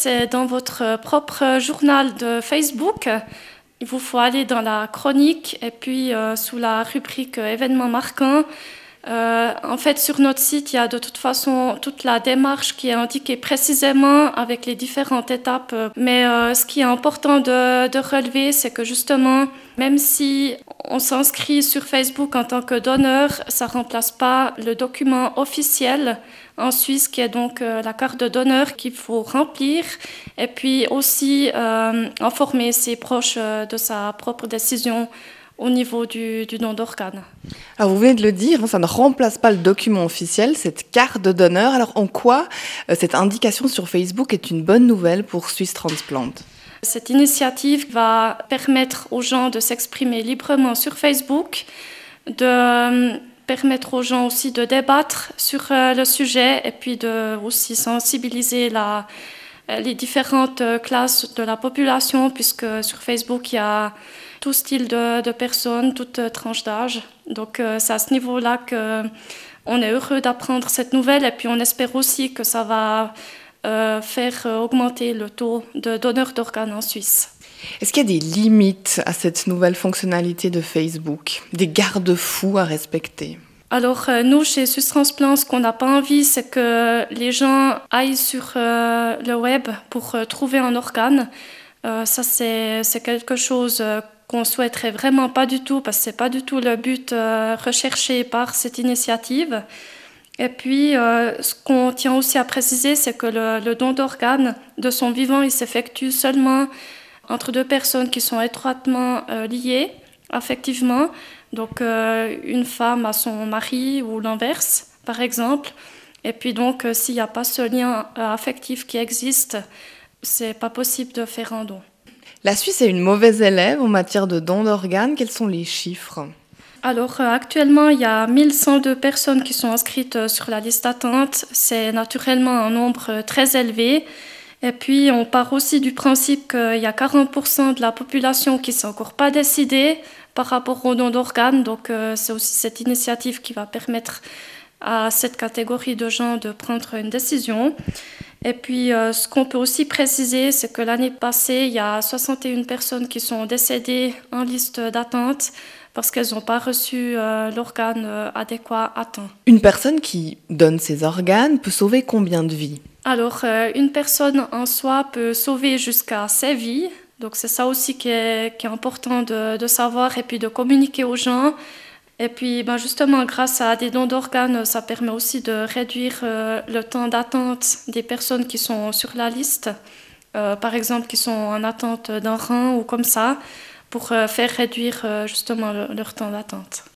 c'est dans votre propre journal de Facebook. Il vous faut aller dans la chronique et puis sous la rubrique événements marquants. En fait, sur notre site, il y a de toute façon toute la démarche qui est indiquée précisément avec les différentes étapes. Mais ce qui est important de relever, c'est que justement, même si on s'inscrit sur Facebook en tant que donneur, ça ne remplace pas le document officiel en Suisse, qui est donc la carte de donneur qu'il faut remplir, et puis aussi informer ses proches de sa propre décision au niveau du don d'organes. Alors vous venez de le dire, ça ne remplace pas le document officiel, cette carte de donneur. Alors en quoi cette indication sur Facebook est une bonne nouvelle pour Swiss Transplant ? Cette initiative va permettre aux gens de s'exprimer librement sur Facebook, de permettre aux gens aussi de débattre sur le sujet et puis de aussi sensibiliser les différentes classes de la population, puisque sur Facebook, il y a tout style de personnes, toute tranche d'âge. Donc c'est à ce niveau-là qu'on est heureux d'apprendre cette nouvelle et puis on espère aussi que ça va faire augmenter le taux de donneurs d'organes en Suisse. Est-ce qu'il y a des limites à cette nouvelle fonctionnalité de Facebook, des garde-fous à respecter ? Alors nous, chez Swiss Transplant, ce qu'on n'a pas envie, c'est que les gens aillent sur le web pour trouver un organe. Ça, c'est quelque chose qu'on souhaiterait vraiment pas du tout, parce que c'est pas du tout le but recherché par cette initiative. Et puis, ce qu'on tient aussi à préciser, c'est que le don d'organes de son vivant, il s'effectue seulement entre deux personnes qui sont étroitement liées affectivement. Donc, une femme à son mari ou l'inverse, par exemple. Et puis donc, s'il n'y a pas ce lien affectif qui existe, c'est pas possible de faire un don. La Suisse est une mauvaise élève en matière de don d'organes. Quels sont les chiffres ? Alors actuellement, il y a 1102 personnes qui sont inscrites sur la liste d'attente. C'est naturellement un nombre très élevé. Et puis, on part aussi du principe qu'il y a 40% de la population qui ne s'est encore pas décidée par rapport au don d'organes. Donc, c'est aussi cette initiative qui va permettre à cette catégorie de gens de prendre une décision. Et puis, ce qu'on peut aussi préciser, c'est que l'année passée, il y a 61 personnes qui sont décédées en liste d'attente parce qu'elles n'ont pas reçu l'organe adéquat à temps. Une personne qui donne ses organes peut sauver combien de vies ? Alors, une personne en soi peut sauver jusqu'à 6 vies. Donc, c'est ça aussi qui est important de savoir et puis de communiquer aux gens. Et puis, justement, grâce à des dons d'organes, ça permet aussi de réduire le temps d'attente des personnes qui sont sur la liste. Par exemple, qui sont en attente d'un rein ou comme ça, pour faire réduire justement leur temps d'attente.